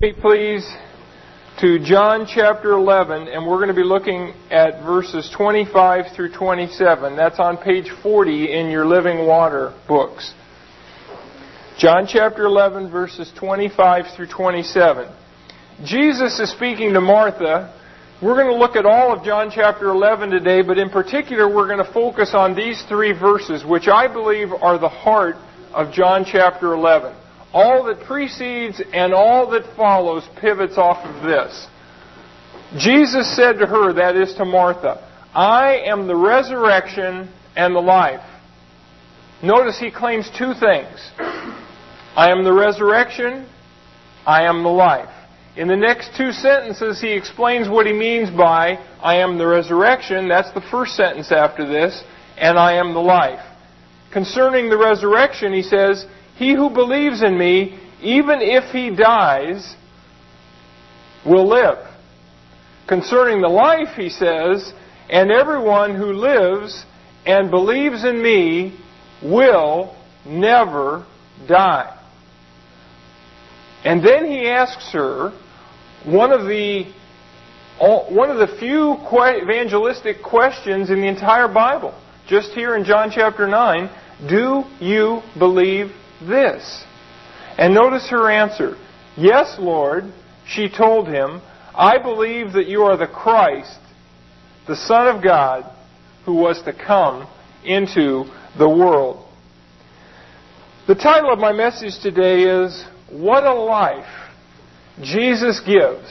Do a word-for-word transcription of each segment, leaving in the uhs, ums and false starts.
Please, to John chapter eleven, and we're going to be looking at verses twenty-five through twenty-seven. That's on page forty in your Living Water books. John chapter eleven, verses twenty-five through twenty-seven. Jesus is speaking to Martha. We're going to look at all of John chapter eleven today, but in particular we're going to focus on these three verses, which I believe are the heart of John chapter eleven. All that precedes and all that follows pivots off of this. Jesus said to her, that is to Martha, I am the resurrection and the life. Notice he claims two things. I am the resurrection, I am the life. In the next two sentences, he explains what he means by, I am the resurrection, that's the first sentence after this, and I am the life. Concerning the resurrection, he says, he who believes in me, even if he dies, will live. Concerning the life, he says, and everyone who lives and believes in me will never die. And then he asks her one of the one of the few evangelistic questions in the entire Bible, just here in John chapter nine, do you believe this? And notice her answer. Yes, Lord, she told him, I believe that you are the Christ, the Son of God, who was to come into the world. The title of my message today is, What a Life Jesus Gives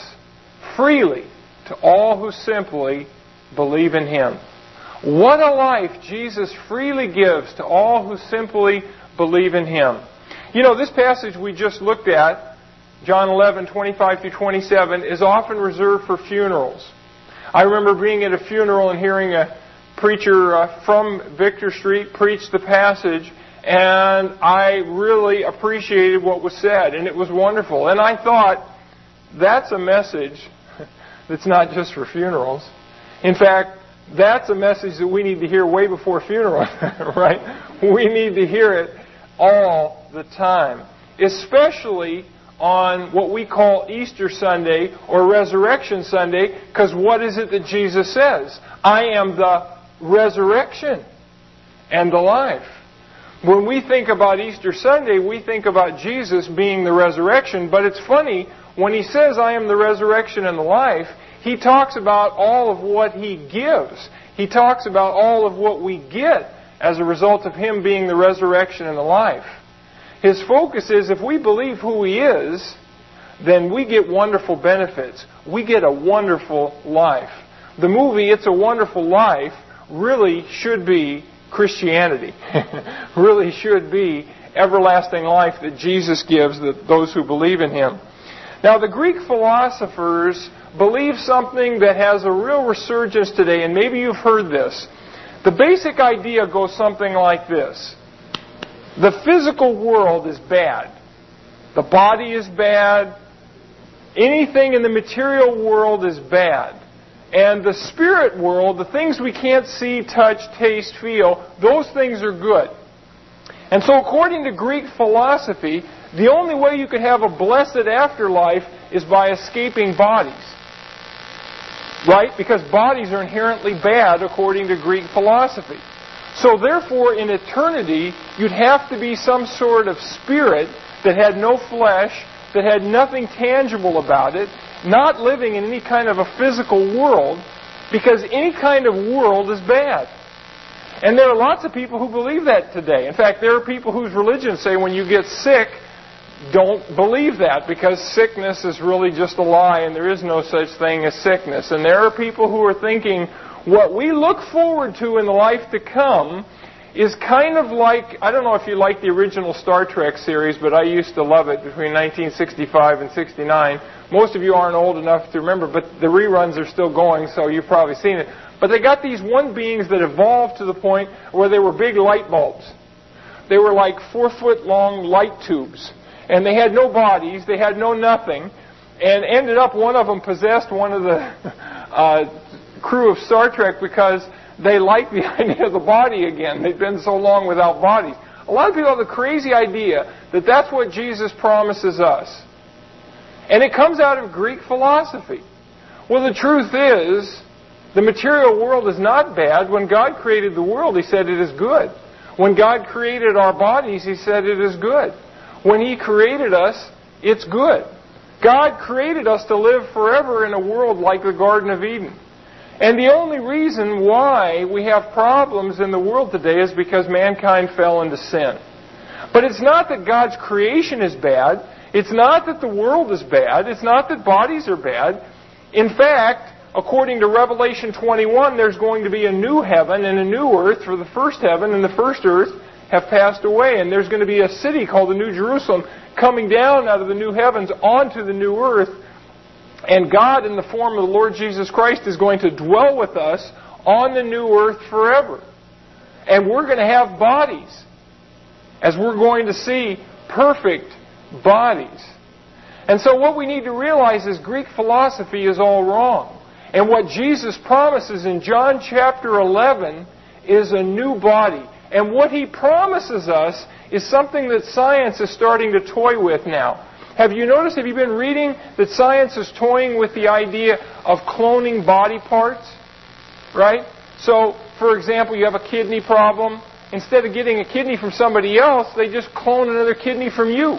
Freely to All Who Simply Believe in Him. What a life Jesus freely gives to all who simply believe in Him. You know, this passage we just looked at, John eleven, twenty-five through twenty-seven, is often reserved for funerals. I remember being at a funeral and hearing a preacher uh, from Victor Street preach the passage, and I really appreciated what was said, and it was wonderful. And I thought, that's a message that's not just for funerals. In fact, that's a message that we need to hear way before funeral, right? We need to hear it all the time, especially on what we call Easter Sunday or Resurrection Sunday, because what is it that Jesus says? I am the resurrection and the life. When we think about Easter Sunday, we think about Jesus being the resurrection, but it's funny, when He says, I am the resurrection and the life, He talks about all of what He gives. He talks about all of what we get as a result of Him being the resurrection and the life. His focus is, if we believe who He is, then we get wonderful benefits. We get a wonderful life. The movie It's a Wonderful Life really should be Christianity. Really should be everlasting life that Jesus gives to those who believe in Him. Now, the Greek philosophers believe something that has a real resurgence today, and maybe you've heard this. The basic idea goes something like this. The physical world is bad. The body is bad. Anything in the material world is bad. And the spirit world, the things we can't see, touch, taste, feel, those things are good. And so according to Greek philosophy, the only way you could have a blessed afterlife is by escaping bodies. Right? Because bodies are inherently bad according to Greek philosophy. So therefore, in eternity, you'd have to be some sort of spirit that had no flesh, that had nothing tangible about it, not living in any kind of a physical world, because any kind of world is bad. And there are lots of people who believe that today. In fact, there are people whose religions say when you get sick, don't believe that, because sickness is really just a lie and there is no such thing as sickness. And there are people who are thinking what we look forward to in the life to come is kind of like, I don't know if you like the original Star Trek series, but I used to love it between nineteen sixty-five and sixty-nine. Most of you aren't old enough to remember, but the reruns are still going, so you've probably seen it. But they got these one beings that evolved to the point where they were big light bulbs. They were like four-foot-long light tubes. And they had no bodies, they had no nothing, and ended up one of them possessed one of the uh, crew of Star Trek because they liked the idea of the body again. They'd been so long without bodies. A lot of people have the crazy idea that that's what Jesus promises us. And it comes out of Greek philosophy. Well, the truth is, the material world is not bad. When God created the world, He said it is good. When God created our bodies, He said it is good. When He created us, it's good. God created us to live forever in a world like the Garden of Eden. And the only reason why we have problems in the world today is because mankind fell into sin. But it's not that God's creation is bad. It's not that the world is bad. It's not that bodies are bad. In fact, according to Revelation twenty-one, there's going to be a new heaven and a new earth, for the first heaven and the first earth have passed away. And there's going to be a city called the New Jerusalem coming down out of the new heavens onto the new earth. And God, in the form of the Lord Jesus Christ, is going to dwell with us on the new earth forever. And we're going to have bodies, as we're going to see perfect bodies. And so what we need to realize is Greek philosophy is all wrong. And what Jesus promises in John chapter eleven is a new body. And what He promises us is something that science is starting to toy with now. Have you noticed, have you been reading that science is toying with the idea of cloning body parts? Right? So, for example, you have a kidney problem. Instead of getting a kidney from somebody else, they just clone another kidney from you.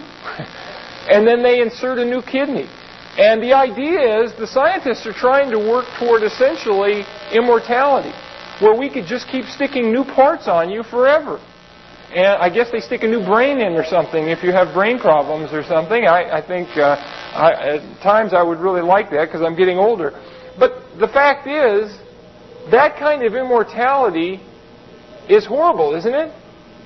And then they insert a new kidney. And the idea is the scientists are trying to work toward essentially immortality, where we could just keep sticking new parts on you forever. And I guess they stick a new brain in or something if you have brain problems or something. I, I think uh, I, at times I would really like that because I'm getting older. But the fact is, that kind of immortality is horrible, isn't it?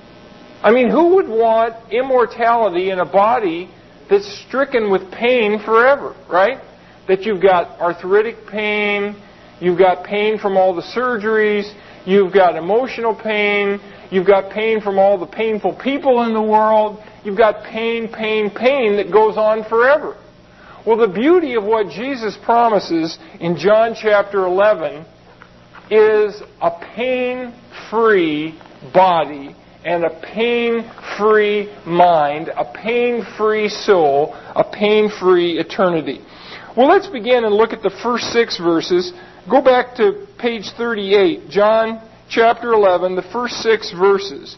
I mean, who would want immortality in a body that's stricken with pain forever, right? That you've got arthritic pain, you've got pain from all the surgeries, you've got emotional pain, you've got pain from all the painful people in the world, you've got pain, pain, pain that goes on forever. Well, the beauty of what Jesus promises in John chapter eleven is a pain-free body and a pain-free mind, a pain-free soul, a pain-free eternity. Well, let's begin and look at the first six verses. Go back to page thirty-eight, John chapter eleven, the first six verses.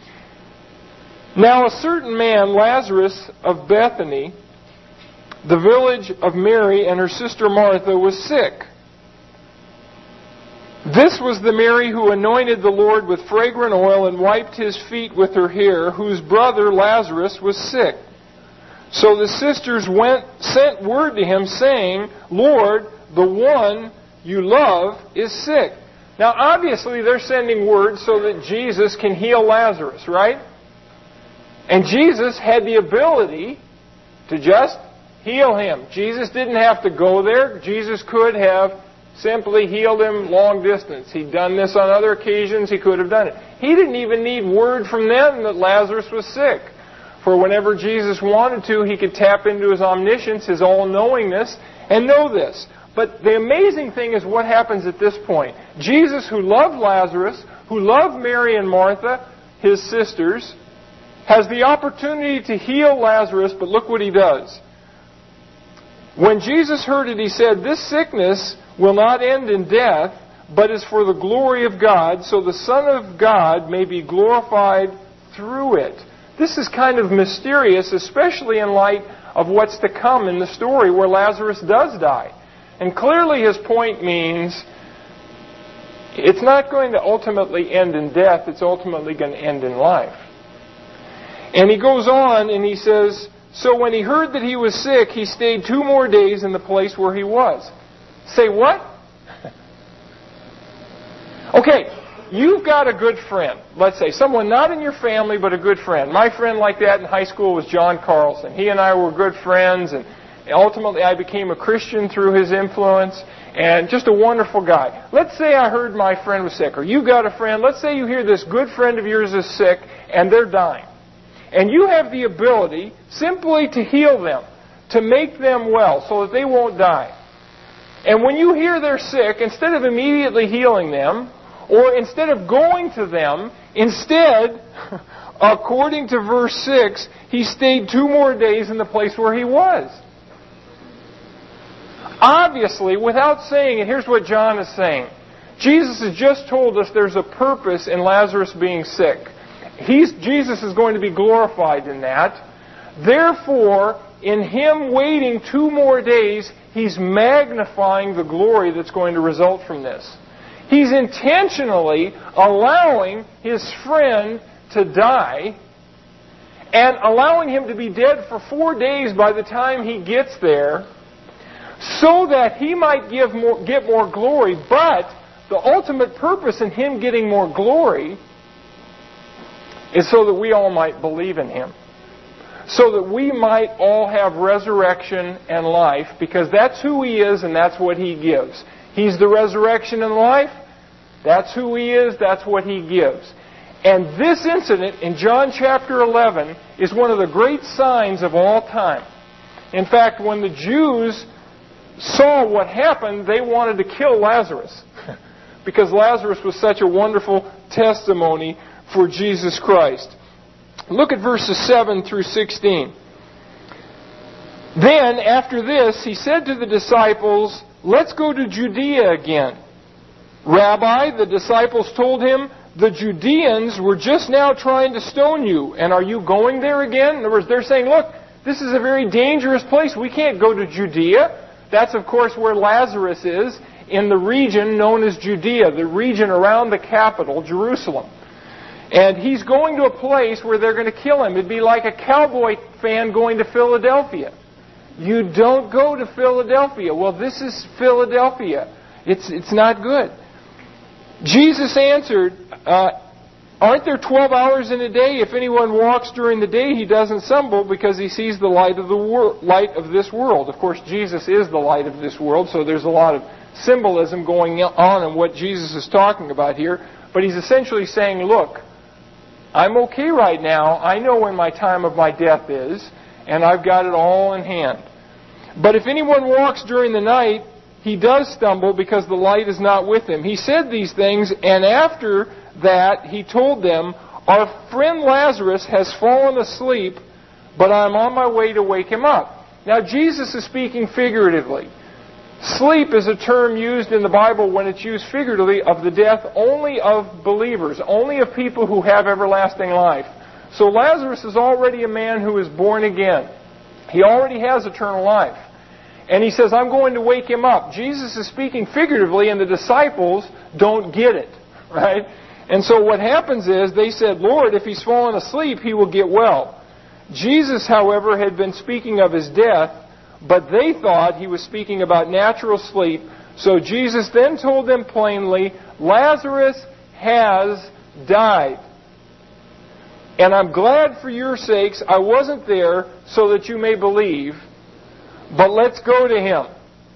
Now a certain man, Lazarus of Bethany, the village of Mary and her sister Martha, was sick. This was the Mary who anointed the Lord with fragrant oil and wiped His feet with her hair, whose brother Lazarus was sick. So the sisters went, sent word to Him, saying, Lord, the one you love is sick. Now obviously they're sending word so that Jesus can heal Lazarus, right? And Jesus had the ability to just heal him. Jesus didn't have to go there. Jesus could have simply healed him long distance. He'd done this on other occasions. He could have done it. He didn't even need word from them that Lazarus was sick. For whenever Jesus wanted to, He could tap into His omniscience, His all-knowingness, and know this. But the amazing thing is what happens at this point. Jesus, who loved Lazarus, who loved Mary and Martha, His sisters, has the opportunity to heal Lazarus, but look what He does. When Jesus heard it, He said, This sickness will not end in death, but is for the glory of God, so the Son of God may be glorified through it. This is kind of mysterious, especially in light of what's to come in the story where Lazarus does die. And clearly His point means it's not going to ultimately end in death, it's ultimately going to end in life. And He goes on and He says, So when He heard that he was sick, He stayed two more days in the place where he was. Say what? Okay, you've got a good friend. Let's say someone not in your family, but a good friend. My friend like that in high school was John Carlson. He and I were good friends, and ultimately I became a Christian through his influence, and just a wonderful guy. Let's say I heard my friend was sick, or you got a friend. Let's say you hear this good friend of yours is sick, and they're dying. And you have the ability simply to heal them, to make them well, so that they won't die. And when you hear they're sick, instead of immediately healing them, or instead of going to them, instead, according to verse six, he stayed two more days in the place where he was. Obviously, without saying it, here's what John is saying. Jesus has just told us there's a purpose in Lazarus being sick. He's, Jesus is going to be glorified in that. Therefore, in Him waiting two more days, He's magnifying the glory that's going to result from this. He's intentionally allowing His friend to die and allowing him to be dead for four days by the time he gets there so that He might give more, get more glory. But the ultimate purpose in Him getting more glory is so that we all might believe in Him. So that we might all have resurrection and life, because that's who He is and that's what He gives. He's the resurrection and life. That's who He is. That's what He gives. And this incident in John chapter eleven is one of the great signs of all time. In fact, when the Jews saw what happened, they wanted to kill Lazarus because Lazarus was such a wonderful testimony for Jesus Christ. Look at verses seven through sixteen. Then, after this, He said to the disciples, "Let's go to Judea again." "Rabbi," the disciples told Him, "the Judeans were just now trying to stone you, and are you going there again?" In other words, they're saying, look, this is a very dangerous place. We can't go to Judea. That's, of course, where Lazarus is, in the region known as Judea, the region around the capital, Jerusalem. And He's going to a place where they're going to kill Him. It'd be like a cowboy fan going to Philadelphia. You don't go to Philadelphia. Well, this is Philadelphia. It's, it's not good. Jesus answered, uh, aren't there twelve hours in a day? If anyone walks during the day, he doesn't stumble because he sees the light of the wor- light of this world. Of course, Jesus is the light of this world, so there's a lot of symbolism going on in what Jesus is talking about here. But He's essentially saying, look, I'm okay right now. I know when my time of my death is, and I've got it all in hand. But if anyone walks during the night, he does stumble because the light is not with him. He said these things, and after that He told them, our friend Lazarus has fallen asleep, but I'm on my way to wake him up. Now, Jesus is speaking figuratively. Sleep is a term used in the Bible when it's used figuratively of the death only of believers, only of people who have everlasting life. So Lazarus is already a man who is born again. He already has eternal life. And He says, I'm going to wake him up. Jesus is speaking figuratively, and the disciples don't get it, right? And so what happens is, they said, Lord, if he's fallen asleep, he will get well. Jesus, however, had been speaking of his death, but they thought He was speaking about natural sleep. So Jesus then told them plainly, Lazarus has died. And I'm glad for your sakes I wasn't there so that you may believe. But let's go to him.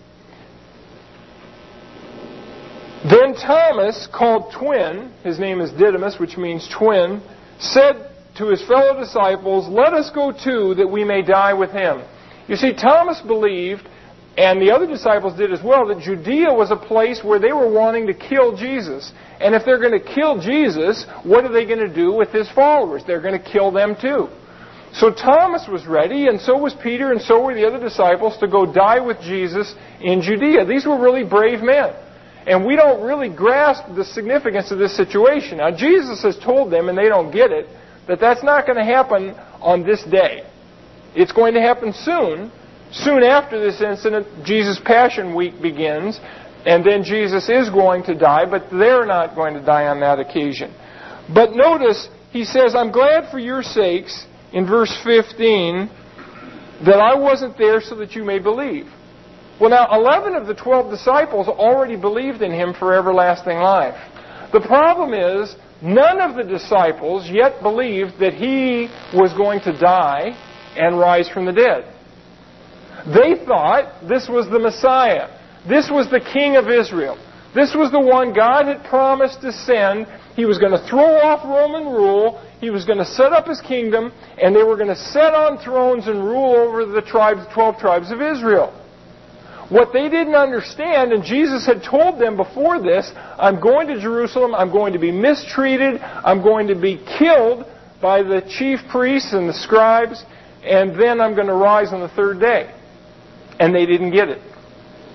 Then Thomas, called Twin, his name is Didymus, which means twin, said to his fellow disciples, let us go too, that we may die with him. You see, Thomas believed, and the other disciples did as well, that Judea was a place where they were wanting to kill Jesus. And if they're going to kill Jesus, what are they going to do with His followers? They're going to kill them too. So Thomas was ready, and so was Peter, and so were the other disciples, to go die with Jesus in Judea. These were really brave men. And we don't really grasp the significance of this situation. Now, Jesus has told them, and they don't get it, that that's not going to happen on this day. It's going to happen soon. Soon after this incident, Jesus' Passion Week begins, and then Jesus is going to die, but they're not going to die on that occasion. But notice, He says, I'm glad for your sakes, in verse fifteen, that I wasn't there so that you may believe. Well, now, eleven of the twelve disciples already believed in Him for everlasting life. The problem is, none of the disciples yet believed that He was going to die and rise from the dead. They thought this was the Messiah. This was the King of Israel. This was the one God had promised to send. He was going to throw off Roman rule. He was going to set up His kingdom, and they were going to sit on thrones and rule over the tribes, twelve tribes of Israel. What they didn't understand, and Jesus had told them before this, I'm going to Jerusalem, I'm going to be mistreated, I'm going to be killed by the chief priests and the scribes, and then I'm going to rise on the third day. And they didn't get it.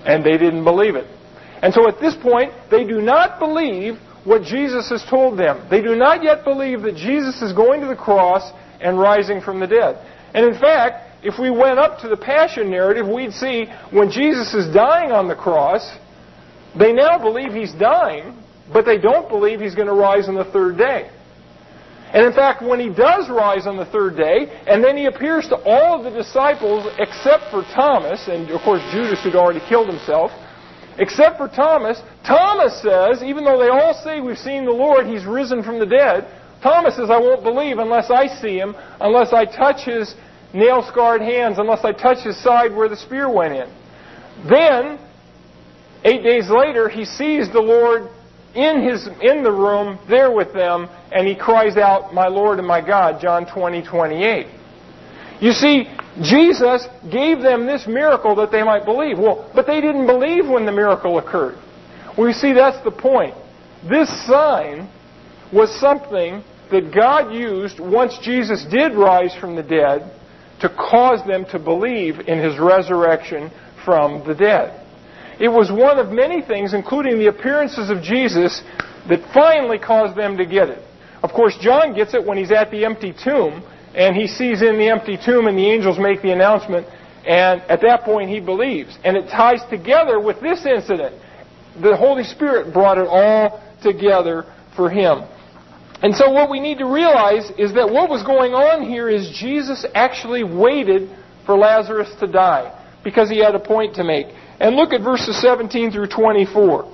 And they didn't believe it. And so at this point, they do not believe what Jesus has told them. They do not yet believe that Jesus is going to the cross and rising from the dead. And in fact, if we went up to the Passion narrative, we'd see when Jesus is dying on the cross, they now believe He's dying, but they don't believe He's going to rise on the third day. And in fact, when He does rise on the third day, and then He appears to all of the disciples except for Thomas, and of course Judas had already killed himself, except for Thomas, Thomas says, even though they all say we've seen the Lord, He's risen from the dead, Thomas says, I won't believe unless I see Him, unless I touch His nail-scarred hands, unless I touch His side where the spear went in. Then, eight days later, he sees the Lord in his in the room, there with them, and he cries out, my Lord and my God, John twenty, twenty-eight. You see, Jesus gave them this miracle that they might believe. Well, but they didn't believe when the miracle occurred. Well, you see, that's the point. This sign was something that God used once Jesus did rise from the dead to cause them to believe in His resurrection from the dead. It was one of many things, including the appearances of Jesus, that finally caused them to get it. Of course, John gets it when he's at the empty tomb, and he sees in the empty tomb and the angels make the announcement, and at that point he believes. And it ties together with this incident. The Holy Spirit brought it all together for him. And so what we need to realize is that what was going on here is Jesus actually waited for Lazarus to die because He had a point to make. And look at verses seventeen through twenty-four.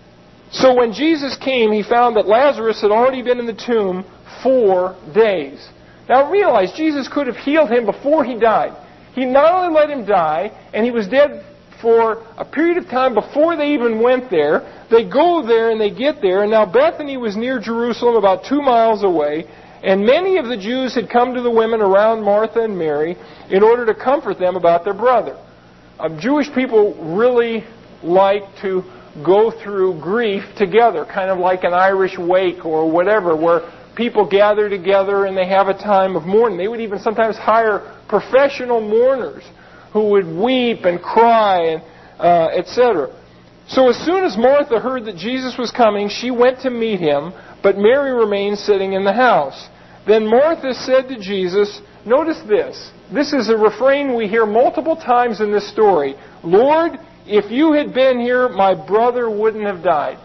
So when Jesus came, He found that Lazarus had already been in the tomb four days. Now realize, Jesus could have healed him before he died. He not only let him die, and he was dead for a period of time before they even went there. They go there and they get there, and now Bethany was near Jerusalem, about two miles away, and many of the Jews had come to the women around Martha and Mary in order to comfort them about their brother. Uh, Jewish people really like to go through grief together, kind of like an Irish wake or whatever, where people gather together and they have a time of mourning. They would even sometimes hire professional mourners who would weep and cry, and uh, et cetera. So as soon as Martha heard that Jesus was coming, she went to meet Him, but Mary remained sitting in the house. Then Martha said to Jesus, notice this. This is a refrain we hear multiple times in this story. Lord, if You had been here, my brother wouldn't have died.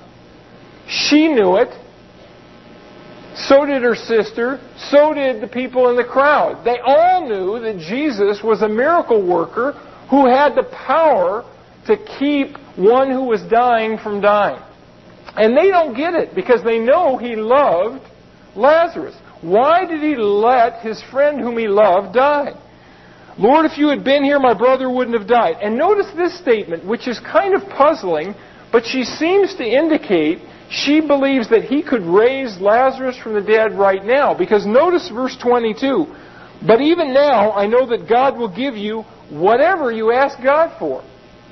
She knew it. So did her sister. So did the people in the crowd. They all knew that Jesus was a miracle worker who had the power to keep one who was dying from dying. And they don't get it because they know He loved Lazarus. Why did He let His friend whom He loved die? Lord, if You had been here, my brother wouldn't have died. And notice this statement, which is kind of puzzling, but she seems to indicate she believes that He could raise Lazarus from the dead right now. Because notice verse twenty-two. But even now, I know that God will give you whatever you ask God for.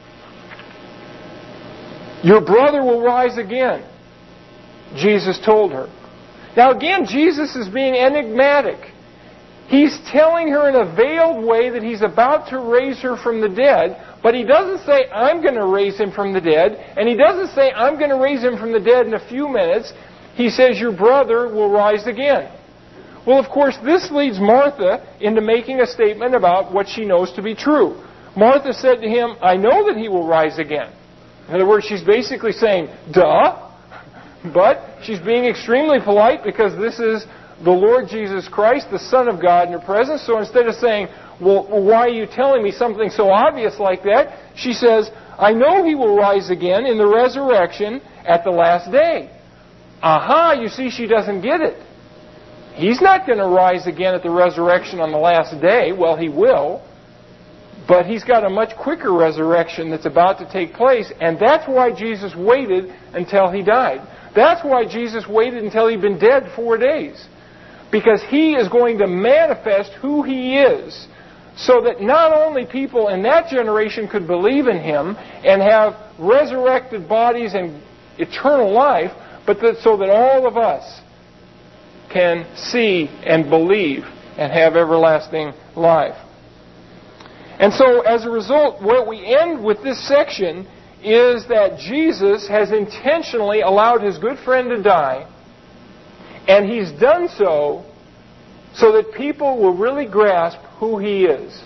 Your brother will rise again, Jesus told her. Now again, Jesus is being enigmatic. He's telling her in a veiled way that He's about to raise her from the dead, but He doesn't say, I'm going to raise him from the dead, and He doesn't say, I'm going to raise him from the dead in a few minutes. He says, your brother will rise again. Well, of course, this leads Martha into making a statement about what she knows to be true. Martha said to Him, I know that He will rise again. In other words, she's basically saying, duh, but she's being extremely polite because this is the Lord Jesus Christ, the Son of God, in her presence. So instead of saying, well, why are you telling me something so obvious like that? She says, I know He will rise again in the resurrection at the last day. Aha, you see, she doesn't get it. He's not going to rise again at the resurrection on the last day. Well, He will. But He's got a much quicker resurrection that's about to take place. And that's why Jesus waited until He died. That's why Jesus waited until He'd been dead four days. Because He is going to manifest who He is, so that not only people in that generation could believe in Him and have resurrected bodies and eternal life, but that so that all of us can see and believe and have everlasting life. And so, as a result, what we end with this section is that Jesus has intentionally allowed His good friend to die, and He's done so so that people will really grasp who He is.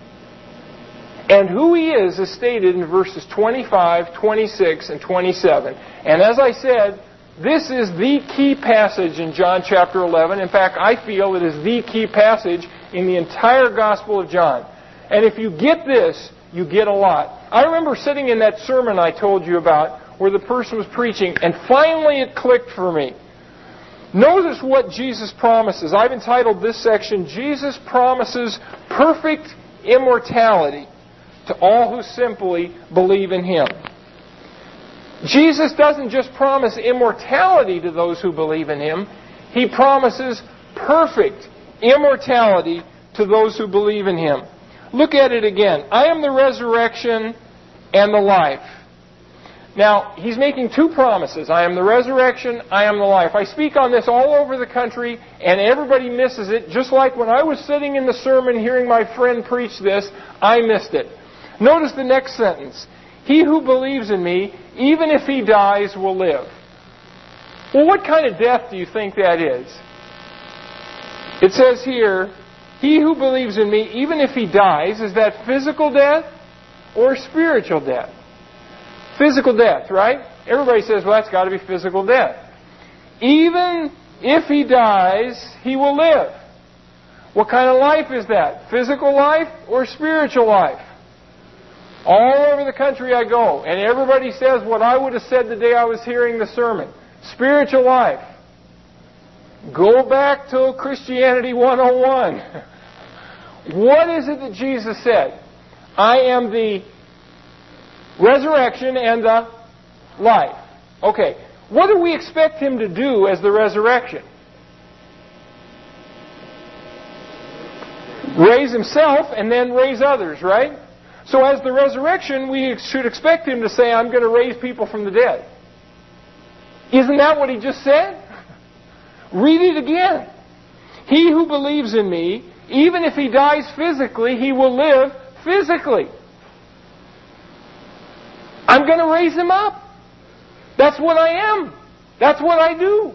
And who He is is stated in verses twenty-five, twenty-six, and twenty-seven. And as I said, this is the key passage in John chapter eleven. In fact, I feel it is the key passage in the entire Gospel of John. And if you get this, you get a lot. I remember sitting in that sermon I told you about where the person was preaching, and finally it clicked for me. Notice what Jesus promises. I've entitled this section, Jesus Promises Perfect Immortality to all who simply believe in Him. Jesus doesn't just promise immortality to those who believe in Him. He promises perfect immortality to those who believe in Him. Look at it again. I am the resurrection and the life. Now, He's making two promises. I am the resurrection, I am the life. I speak on this all over the country, and everybody misses it. Just like when I was sitting in the sermon hearing my friend preach this, I missed it. Notice the next sentence. He who believes in me, even if he dies, will live. Well, what kind of death do you think that is? It says here, he who believes in me, even if he dies, is that physical death or spiritual death? Physical death, right? Everybody says, well, that's got to be physical death. Even if he dies, he will live. What kind of life is that? Physical life or spiritual life? All over the country I go, and everybody says what I would have said the day I was hearing the sermon. Spiritual life. Go back to Christianity one oh one. What is it that Jesus said? I am the resurrection and the life. Okay, what do we expect Him to do as the resurrection? Raise Himself and then raise others, right? So as the resurrection, we should expect Him to say, I'm going to raise people from the dead. Isn't that what He just said? Read it again. He who believes in me, even if he dies physically, he will live physically. I'm going to raise him up. That's what I am. That's what I do.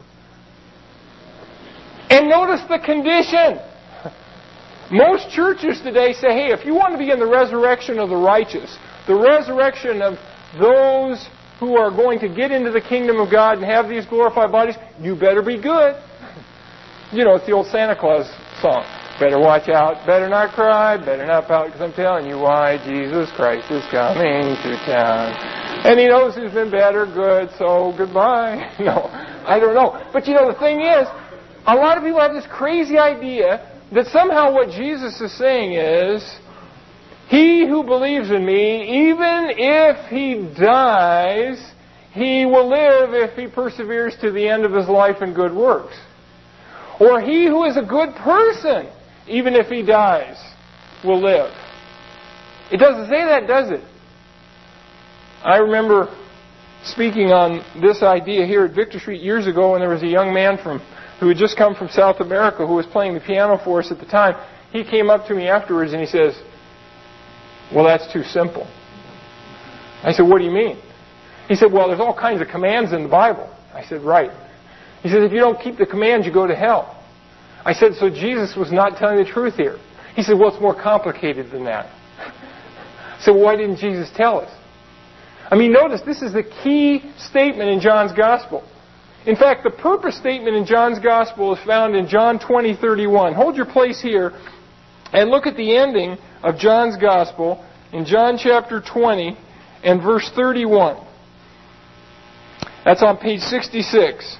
And notice the condition. Most churches today say, hey, if you want to be in the resurrection of the righteous, the resurrection of those who are going to get into the kingdom of God and have these glorified bodies, you better be good. You know, it's the old Santa Claus song. Better watch out, better not cry, better not pout, because I'm telling you why Jesus Christ is coming to town. And He knows who's been bad or good, so goodbye. No, I don't know. But you know, the thing is, a lot of people have this crazy idea that somehow what Jesus is saying is, he who believes in me, even if he dies, he will live if he perseveres to the end of his life in good works. Or he who is a good person, even if he dies, will live. It doesn't say that, does it? I remember speaking on this idea here at Victor Street years ago when there was a young man from who had just come from South America who was playing the piano for us at the time. He came up to me afterwards and he says, well, that's too simple. I said, what do you mean? He said, well, there's all kinds of commands in the Bible. I said, right. He said, if you don't keep the commands, you go to hell. I said, so Jesus was not telling the truth here. He said, well, it's more complicated than that. So why didn't Jesus tell us? I mean, notice this is the key statement in John's Gospel. In fact, the purpose statement in John's Gospel is found in John twenty thirty-one. Hold your place here and look at the ending of John's Gospel in John chapter twenty and verse thirty-one. That's on page sixty-six.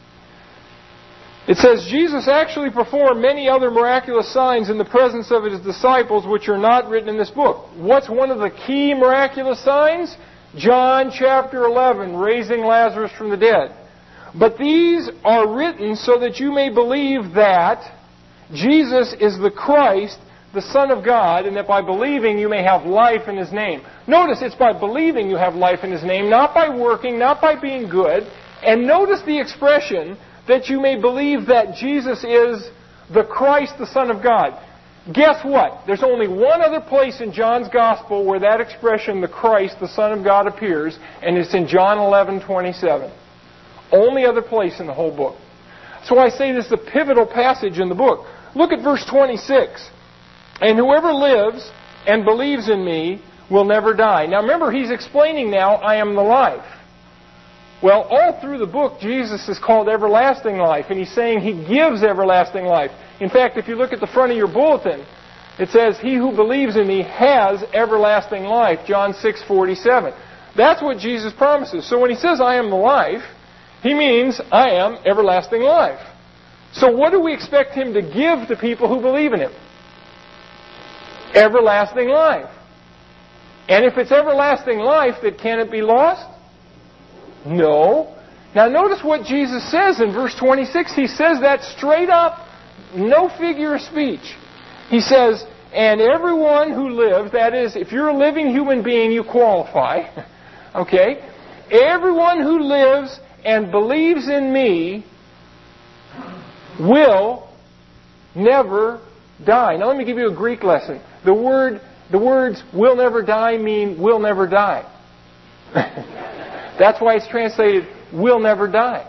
It says, Jesus actually performed many other miraculous signs in the presence of His disciples which are not written in this book. What's one of the key miraculous signs? John chapter eleven, raising Lazarus from the dead. But these are written so that you may believe that Jesus is the Christ, the Son of God, and that by believing you may have life in His name. Notice it's by believing you have life in His name, not by working, not by being good. And notice the expression that you may believe that Jesus is the Christ, the Son of God. Guess what? There's only one other place in John's Gospel where that expression, the Christ, the Son of God, appears, and it's in John eleven twenty-seven. Only other place in the whole book. So I say this is a pivotal passage in the book. Look at verse twenty-six. And whoever lives and believes in me will never die. Now remember, he's explaining now, I am the life. Well, all through the book, Jesus is called everlasting life, and he's saying he gives everlasting life. In fact, if you look at the front of your bulletin, it says, he who believes in me has everlasting life, John six forty-seven. That's what Jesus promises. So when he says, I am the life, he means, I am everlasting life. So what do we expect him to give to people who believe in him? Everlasting life. And if it's everlasting life, then can it be lost? No. Now notice what Jesus says in verse twenty-six. He says that straight up, no figure of speech. He says, and everyone who lives, that is, if you're a living human being, you qualify. Okay? Everyone who lives and believes in me will never die. Now let me give you a Greek lesson. The word, the words will never die mean will never die. That's why it's translated will never die.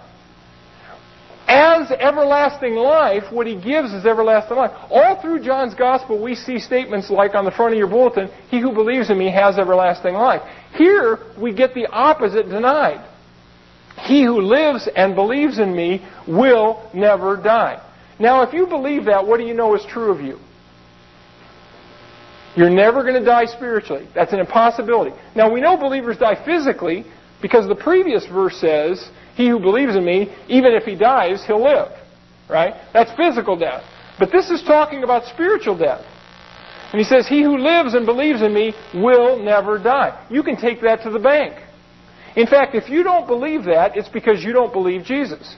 As everlasting life, what he gives is everlasting life. All through John's Gospel, we see statements like on the front of your bulletin, he who believes in me has everlasting life. Here, we get the opposite denied. He who lives and believes in me will never die. Now, if you believe that, what do you know is true of you? You're never going to die spiritually. That's an impossibility. Now, we know believers die physically because the previous verse says, he who believes in me, even if he dies, he'll live. Right? That's physical death. But this is talking about spiritual death. And he says, he who lives and believes in me will never die. You can take that to the bank. In fact, if you don't believe that, it's because you don't believe Jesus.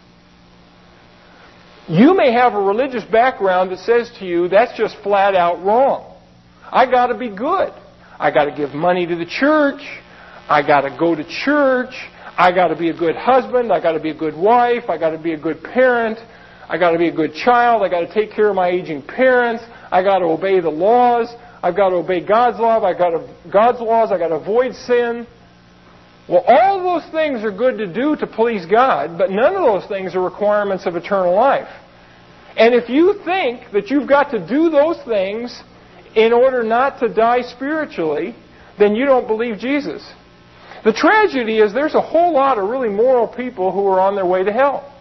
You may have a religious background that says to you, that's just flat out wrong. I got to be good. I got to give money to the church. I got to go to church. I got to be a good husband. I got to be a good wife. I got to be a good parent. I got to be a good child. I got to take care of my aging parents. I got to obey the laws. I've got to obey God's law. I got to God's laws. I got to avoid sin. Well, all of those things are good to do to please God, but none of those things are requirements of eternal life. And if you think that you've got to do those things in order not to die spiritually, then you don't believe Jesus. The tragedy is there's a whole lot of really moral people who are on their way to hell.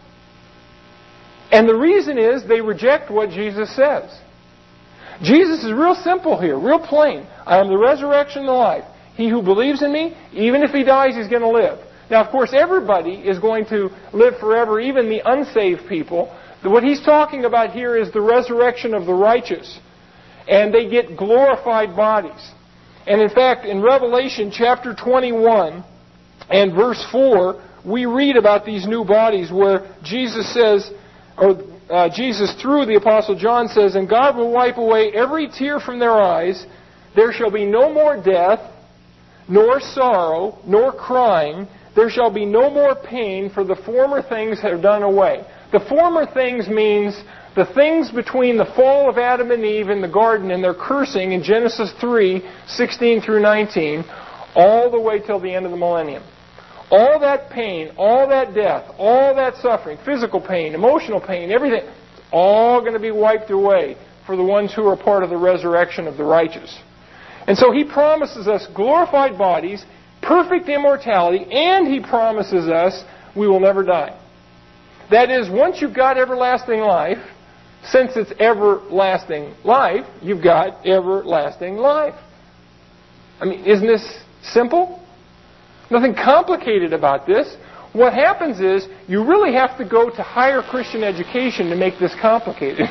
And the reason is they reject what Jesus says. Jesus is real simple here, real plain. I am the resurrection and the life. He who believes in me, even if he dies, he's going to live. Now, of course, everybody is going to live forever, even the unsaved people. What he's talking about here is the resurrection of the righteous. And they get glorified bodies. And in fact, in Revelation chapter twenty-one and verse four, we read about these new bodies where Jesus says, or uh, Jesus through the Apostle John says, and God will wipe away every tear from their eyes. There shall be no more death, nor sorrow, nor crying. There shall be no more pain, for the former things have done away. The former things means the things between the fall of Adam and Eve in the garden and their cursing in Genesis three, sixteen through nineteen, all the way till the end of the millennium. All that pain, all that death, all that suffering, physical pain, emotional pain, everything, all going to be wiped away for the ones who are part of the resurrection of the righteous. And so he promises us glorified bodies, perfect immortality, and he promises us we will never die. That is, once you've got everlasting life, since it's everlasting life, you've got everlasting life. I mean, isn't this simple? Nothing complicated about this. What happens is, you really have to go to higher Christian education to make this complicated.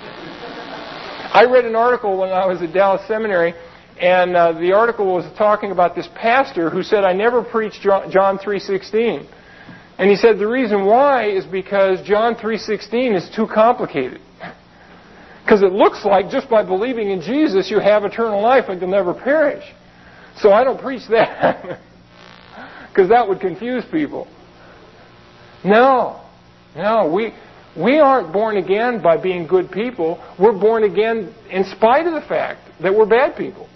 I read an article when I was at Dallas Seminary, and uh, the article was talking about this pastor who said, I never preached John three sixteen. And he said the reason why is because John three sixteen is too complicated. Because it looks like just by believing in Jesus you have eternal life and you'll never perish. So I don't preach that. Because that would confuse people. No. No. We, We aren't born again by being good people. We're born again in spite of the fact that we're bad people.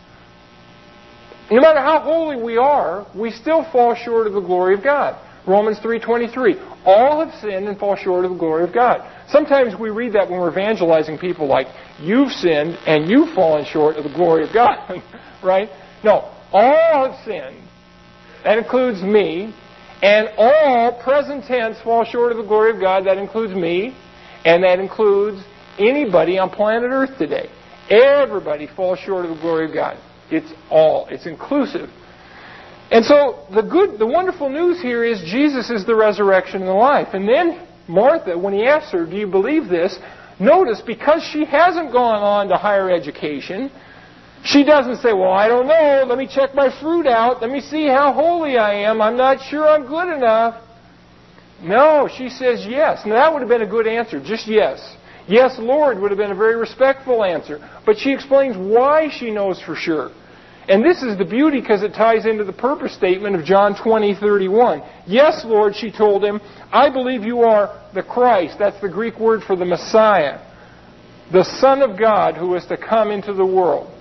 No matter how holy we are, we still fall short of the glory of God. Romans three twenty-three. All have sinned and fall short of the glory of God. Sometimes we read that when we're evangelizing people like, you've sinned and you've fallen short of the glory of God. Right? No. All have sinned. That includes me. And all, present tense, fall short of the glory of God. That includes me. And that includes anybody on planet Earth today. Everybody falls short of the glory of God. It's all. It's inclusive. And so the good, the wonderful news here is Jesus is the resurrection and the life. And then Martha, when he asks her, do you believe this? Notice, because she hasn't gone on to higher education, she doesn't say, well, I don't know. Let me check my fruit out. Let me see how holy I am. I'm not sure I'm good enough. No, she says yes. Now that would have been a good answer. Just yes. Yes, Lord would have been a very respectful answer. But she explains why she knows for sure. And this is the beauty because it ties into the purpose statement of John twenty thirty-one. Yes, Lord, she told him, I believe you are the Christ. That's the Greek word for the Messiah. The Son of God who is to come into the world.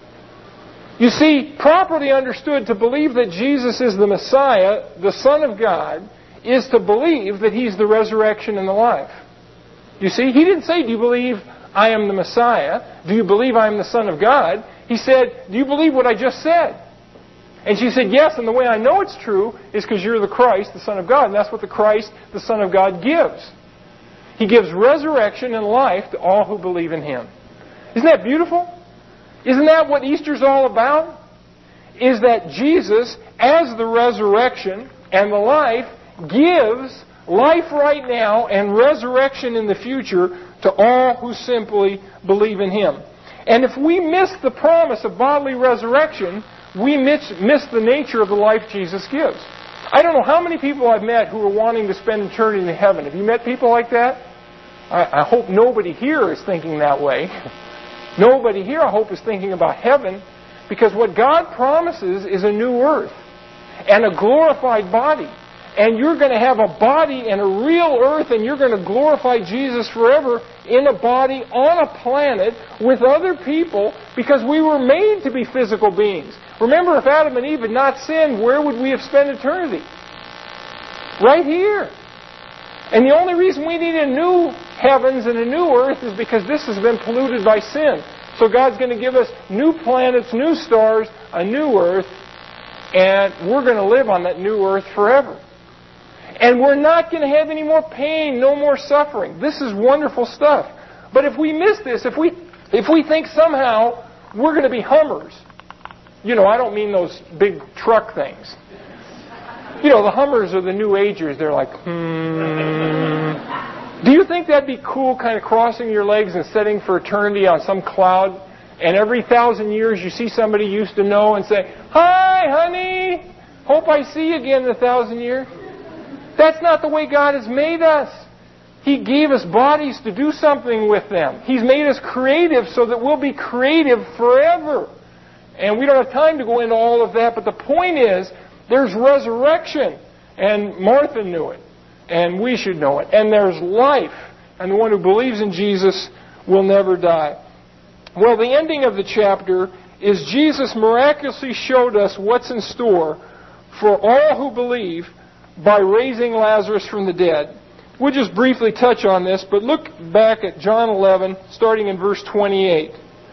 You see, properly understood, to believe that Jesus is the Messiah, the Son of God, is to believe that He's the resurrection and the life. You see, He didn't say, do you believe I am the Messiah? Do you believe I am the Son of God? He said, do you believe what I just said? And she said, yes, and the way I know it's true is because you're the Christ, the Son of God. And that's what the Christ, the Son of God, gives. He gives resurrection and life to all who believe in Him. Isn't that beautiful? Isn't that what Easter's all about? Is that Jesus, as the resurrection and the life, gives life right now and resurrection in the future to all who simply believe in Him. And if we miss the promise of bodily resurrection, we miss, miss the nature of the life Jesus gives. I don't know how many people I've met who are wanting to spend eternity in heaven. Have you met people like that? I, I hope nobody here is thinking that way. Nobody here, I hope, is thinking about heaven, because what God promises is a new earth and a glorified body. And you're going to have a body and a real earth, and you're going to glorify Jesus forever in a body on a planet with other people, because we were made to be physical beings. Remember, if Adam and Eve had not sinned, where would we have spent eternity? Right here. And the only reason we need a new heavens and a new earth is because this has been polluted by sin. So God's going to give us new planets, new stars, a new earth, and we're going to live on that new earth forever. And we're not going to have any more pain, no more suffering. This is wonderful stuff. But if we miss this, if we if we think somehow we're going to be Hummers, you know, I don't mean those big truck things. You know, the Hummers are the New Agers. They're like, hmm. Do you think that'd be cool, kind of crossing your legs and setting for eternity on some cloud, and every thousand years you see somebody you used to know and say, hi, honey, hope I see you again in a thousand years? That's not the way God has made us. He gave us bodies to do something with them. He's made us creative so that we'll be creative forever. And we don't have time to go into all of that, but the point is, there's resurrection. And Martha knew it. And we should know it. And there's life. And the one who believes in Jesus will never die. Well, the ending of the chapter is Jesus miraculously showed us what's in store for all who believe by raising Lazarus from the dead. We'll just briefly touch on this, but look back at John eleven, starting in verse twenty-eight.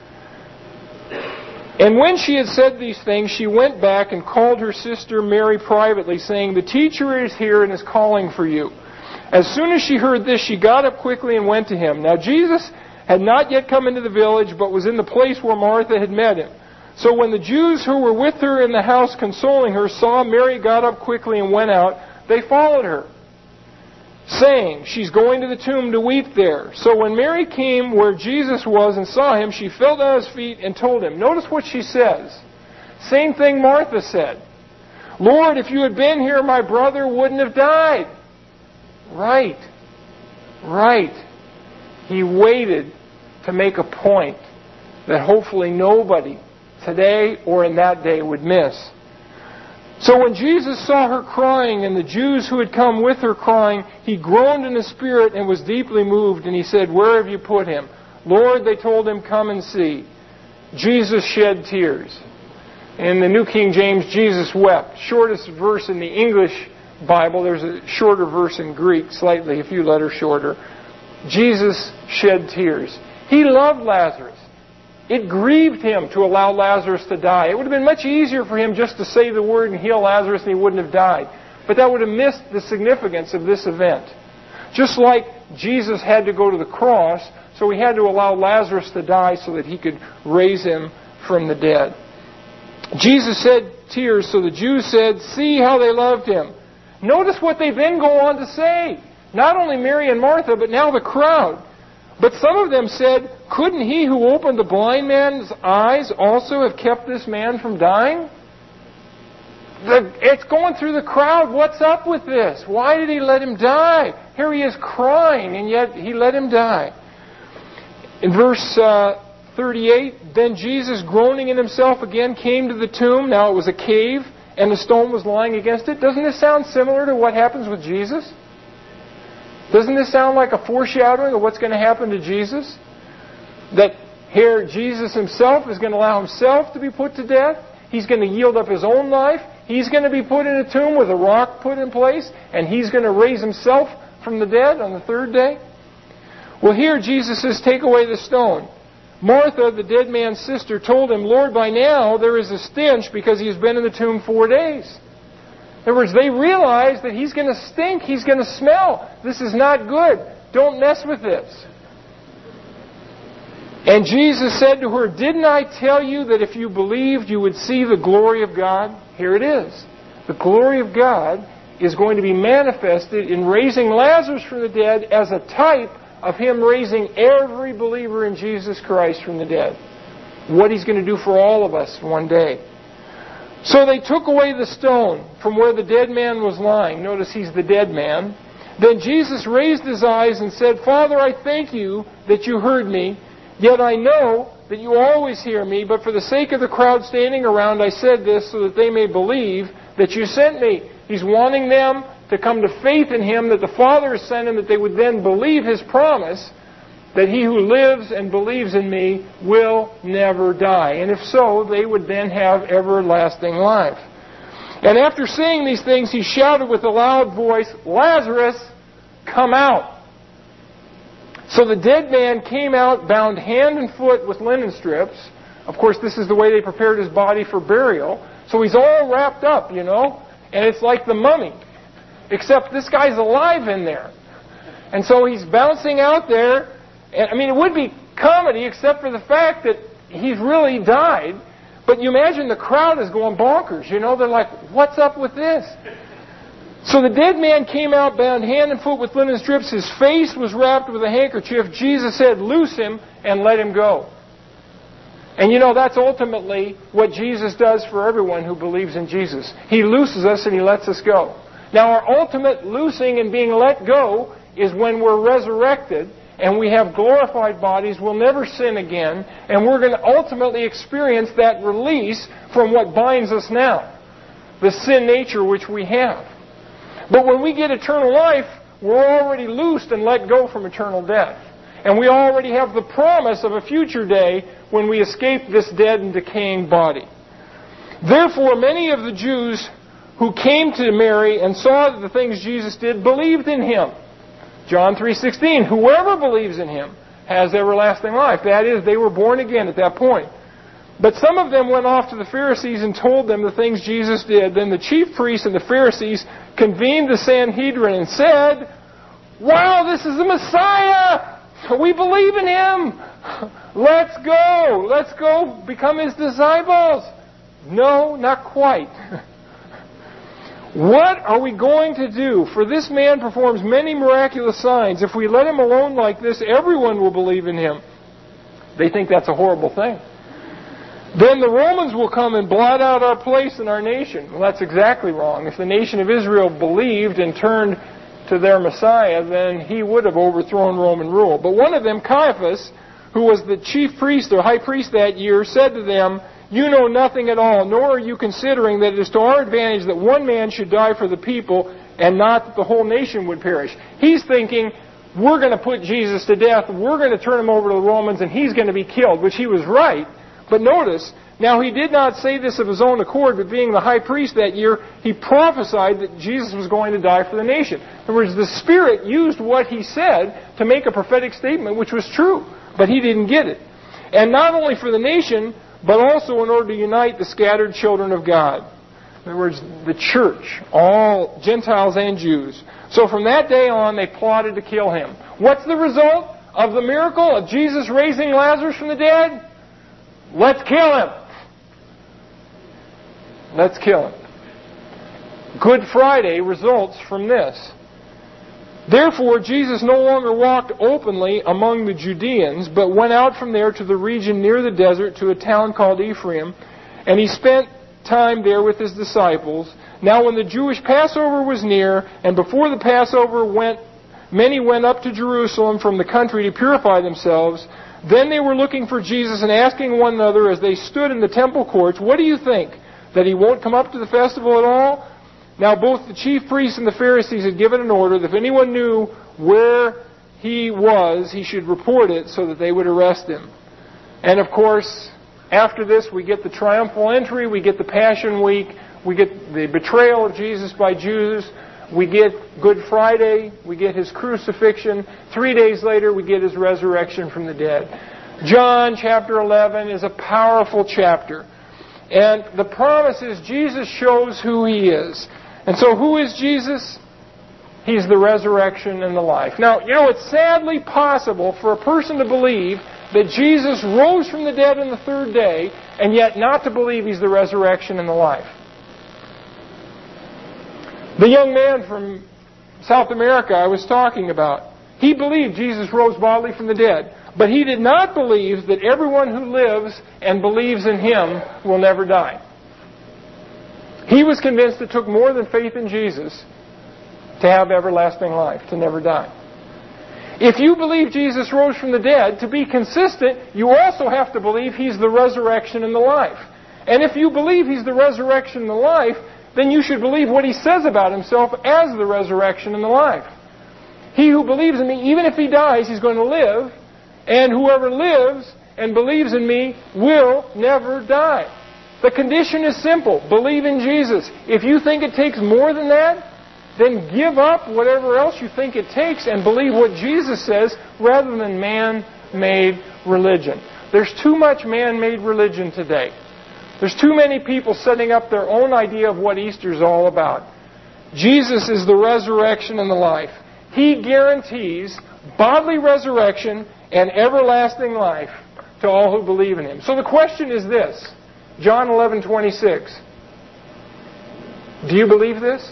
And when she had said these things, she went back and called her sister Mary privately, saying, the teacher is here and is calling for you. As soon as she heard this, she got up quickly and went to him. Now Jesus had not yet come into the village, but was in the place where Martha had met him. So when the Jews who were with her in the house consoling her saw Mary got up quickly and went out, they followed her, saying, she's going to the tomb to weep there. So when Mary came where Jesus was and saw him, she fell down at his feet and told him. Notice what she says. Same thing Martha said. Lord, if you had been here, my brother wouldn't have died. Right. Right. He waited to make a point that hopefully nobody today or in that day would miss. So when Jesus saw her crying, and the Jews who had come with her crying, he groaned in his spirit and was deeply moved, and he said, "Where have you put him?" "Lord," they told him, "come and see." Jesus shed tears. In the New King James, Jesus wept. Shortest verse in the English Bible. There's a shorter verse in Greek, slightly, a few letters shorter. Jesus shed tears. He loved Lazarus. It grieved him to allow Lazarus to die. It would have been much easier for him just to say the word and heal Lazarus and he wouldn't have died. But that would have missed the significance of this event. Just like Jesus had to go to the cross, so he had to allow Lazarus to die so that he could raise him from the dead. Jesus shed tears, so the Jews said, "See how they loved him." Notice what they then go on to say. Not only Mary and Martha, but now the crowd. But some of them said, "Couldn't he who opened the blind man's eyes also have kept this man from dying?" The, it's going through the crowd. What's up with this? Why did he let him die? Here he is crying, and yet he let him die. In verse uh, thirty-eight, then Jesus, groaning in himself, again came to the tomb. Now it was a cave, and the stone was lying against it. Doesn't this sound similar to what happens with Jesus? Doesn't this sound like a foreshadowing of what's going to happen to Jesus? That here Jesus himself is going to allow himself to be put to death. He's going to yield up his own life. He's going to be put in a tomb with a rock put in place. And he's going to raise himself from the dead on the third day. Well, here Jesus says, "Take away the stone." Martha, the dead man's sister, told him, "Lord, by now there is a stench because he has been in the tomb four days." In other words, they realize that he's going to stink. He's going to smell. This is not good. Don't mess with this. And Jesus said to her, "Didn't I tell you that if you believed, you would see the glory of God?" Here it is. The glory of God is going to be manifested in raising Lazarus from the dead as a type of him raising every believer in Jesus Christ from the dead. What he's going to do for all of us one day. So they took away the stone from where the dead man was lying. Notice he's the dead man. Then Jesus raised his eyes and said, "Father, I thank you that you heard me. Yet I know that you always hear me, but for the sake of the crowd standing around, I said this so that they may believe that you sent me." He's wanting them to come to faith in him, that the Father has sent him, that they would then believe his promise that he who lives and believes in me will never die. And if so, they would then have everlasting life. And after saying these things, he shouted with a loud voice, "Lazarus, come out." So the dead man came out, bound hand and foot with linen strips. Of course, this is the way they prepared his body for burial. So he's all wrapped up, you know, and it's like the mummy. Except this guy's alive in there. And so he's bouncing out there. And I mean, it would be comedy except for the fact that he's really died. But you imagine the crowd is going bonkers. You know, they're like, "What's up with this?" So the dead man came out, bound hand and foot with linen strips. His face was wrapped with a handkerchief. Jesus said, "Loose him and let him go." And you know, that's ultimately what Jesus does for everyone who believes in Jesus. He looses us and he lets us go. Now, our ultimate loosing and being let go is when we're resurrected and we have glorified bodies. We'll never sin again. And we're going to ultimately experience that release from what binds us now, the sin nature which we have. But when we get eternal life, we're already loosed and let go from eternal death. And we already have the promise of a future day when we escape this dead and decaying body. Therefore, many of the Jews who came to Mary and saw the things Jesus did believed in him. John three sixteen, whoever believes in him has everlasting life. That is, they were born again at that point. But some of them went off to the Pharisees and told them the things Jesus did. Then the chief priests and the Pharisees convened the Sanhedrin and said, "Wow, this is the Messiah! We believe in him! Let's go! Let's go become his disciples!" No, not quite. "What are we going to do? For this man performs many miraculous signs. If we let him alone like this, everyone will believe in him." They think that's a horrible thing. "Then the Romans will come and blot out our place in our nation." Well, that's exactly wrong. If the nation of Israel believed and turned to their Messiah, then he would have overthrown Roman rule. But one of them, Caiaphas, who was the chief priest or high priest that year, said to them, you know nothing at all, nor are you considering that it is to our advantage that one man should die for the people, and not that the whole nation would perish. He's thinking, we're going to put Jesus to death, we're going to turn him over to the Romans, and he's going to be killed, which he was right. But notice, now he did not say this of his own accord, but being the high priest that year, he prophesied that Jesus was going to die for the nation. In other words, the Spirit used what he said to make a prophetic statement, which was true, but he didn't get it. And not only for the nation, but also in order to unite the scattered children of God. In other words, the church, all Gentiles and Jews. So from that day on, they plotted to kill him. What's the result of the miracle of Jesus raising Lazarus from the dead? Let's kill him. Let's kill him. Good Friday results from this. Therefore, Jesus no longer walked openly among the Judeans, but went out from there to the region near the desert, to a town called Ephraim, and he spent time there with his disciples. Now when the Jewish Passover was near, and before the Passover went, many went up to Jerusalem from the country to purify themselves. Then they were looking for Jesus and asking one another as they stood in the temple courts, "What do you think? That he won't come up to the festival at all?" Now both the chief priests and the Pharisees had given an order that if anyone knew where he was, he should report it so that they would arrest him. And of course, after this we get the triumphal entry, we get the Passion Week, we get the betrayal of Jesus by Jews, we get Good Friday, we get his crucifixion. Three days later we get his resurrection from the dead. John chapter eleven is a powerful chapter. And the promise is Jesus shows who he is. And so who is Jesus? He's the resurrection and the life. Now, you know, it's sadly possible for a person to believe that Jesus rose from the dead on the third day, and yet not to believe he's the resurrection and the life. The young man from South America I was talking about, he believed Jesus rose bodily from the dead. But he did not believe that everyone who lives and believes in him will never die. He was convinced it took more than faith in Jesus to have everlasting life, to never die. If you believe Jesus rose from the dead, to be consistent, you also have to believe he's the resurrection and the life. And if you believe he's the resurrection and the life, then you should believe what he says about himself as the resurrection and the life. He who believes in me, even if he dies, he's going to live. And whoever lives and believes in me will never die. The condition is simple. Believe in Jesus. If you think it takes more than that, then give up whatever else you think it takes and believe what Jesus says rather than man-made religion. There's too much man-made religion today. There's too many people setting up their own idea of what Easter's all about. Jesus is the resurrection and the life. He guarantees bodily resurrection and everlasting life to all who believe in him. So the question is this, John eleven twenty-six. Do you believe this?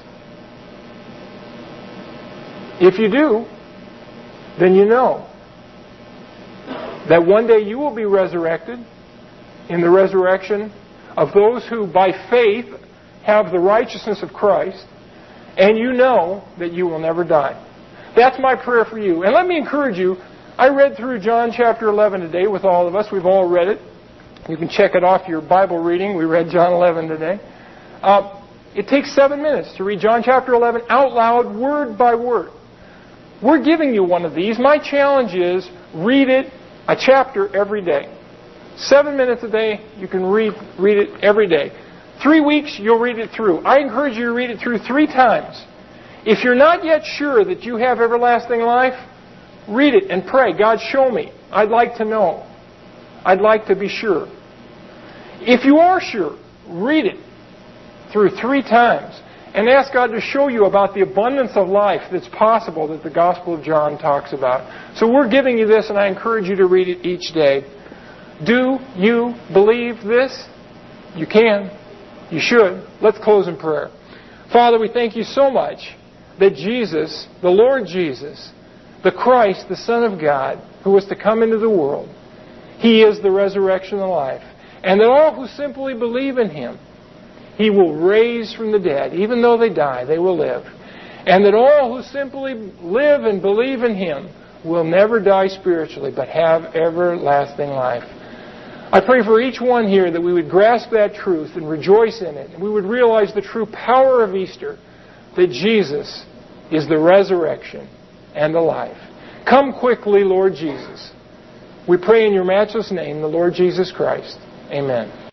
If you do, then you know that one day you will be resurrected in the resurrection of those who by faith have the righteousness of Christ, and you know that you will never die. That's my prayer for you. And let me encourage you, I read through John chapter eleven today with all of us. We've all read it. You can check it off your Bible reading. We read John eleven today. Uh, it takes seven minutes to read John chapter eleven out loud, word by word. We're giving you one of these. My challenge is read it a chapter every day. Seven minutes a day, you can read, read it every day. Three weeks, you'll read it through. I encourage you to read it through three times. If you're not yet sure that you have everlasting life, read it and pray. God, show me. I'd like to know. I'd like to be sure. If you are sure, read it through three times and ask God to show you about the abundance of life that's possible that the Gospel of John talks about. So we're giving you this, and I encourage you to read it each day. Do you believe this? You can. You should. Let's close in prayer. Father, we thank you so much that Jesus, the Lord Jesus, the Christ, the Son of God, who was to come into the world, He is the resurrection and the life. And that all who simply believe in Him, He will raise from the dead. Even though they die, they will live. And that all who simply live and believe in Him will never die spiritually, but have everlasting life. I pray for each one here that we would grasp that truth and rejoice in it. And we would realize the true power of Easter, that Jesus is the resurrection and the life. Come quickly, Lord Jesus. We pray in your matchless name, the Lord Jesus Christ. Amen.